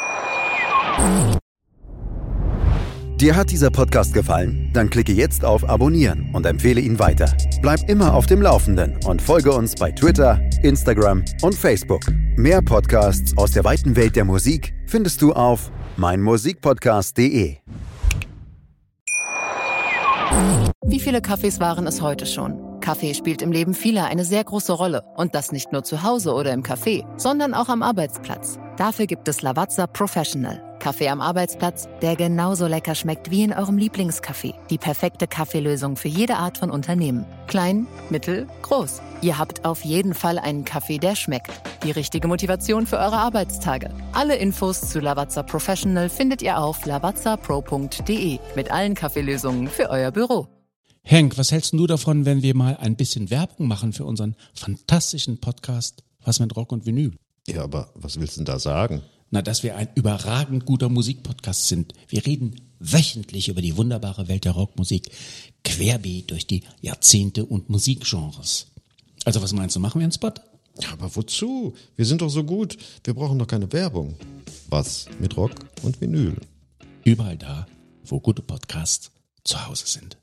Dir hat dieser Podcast gefallen? Dann klicke jetzt auf Abonnieren und empfehle ihn weiter. Bleib immer auf dem Laufenden und folge uns bei Twitter, Instagram und Facebook. Mehr Podcasts aus der weiten Welt der Musik findest du auf meinmusikpodcast punkt de. Wie viele Kaffees waren es heute schon? Kaffee spielt im Leben vieler eine sehr große Rolle. Und das nicht nur zu Hause oder im Café, sondern auch am Arbeitsplatz. Dafür gibt es Lavazza Professional. Kaffee am Arbeitsplatz, der genauso lecker schmeckt wie in eurem Lieblingscafé. Die perfekte Kaffeelösung für jede Art von Unternehmen. Klein, mittel, groß. Ihr habt auf jeden Fall einen Kaffee, der schmeckt. Die richtige Motivation für eure Arbeitstage. Alle Infos zu Lavazza Professional findet ihr auf lavazza pro punkt de mit allen Kaffeelösungen für euer Büro. Henk, was hältst du davon, wenn wir mal ein bisschen Werbung machen für unseren fantastischen Podcast Was mit Rock und Vinyl? Ja, aber was willst du denn da sagen? Na, dass wir ein überragend guter Musikpodcast sind. Wir reden wöchentlich über die wunderbare Welt der Rockmusik, querbeet durch die Jahrzehnte und Musikgenres. Also was meinst du, machen wir einen Spot? Ja, aber wozu? Wir sind doch so gut. Wir brauchen doch keine Werbung. Was mit Rock und Vinyl? Überall da, wo gute Podcasts zu Hause sind.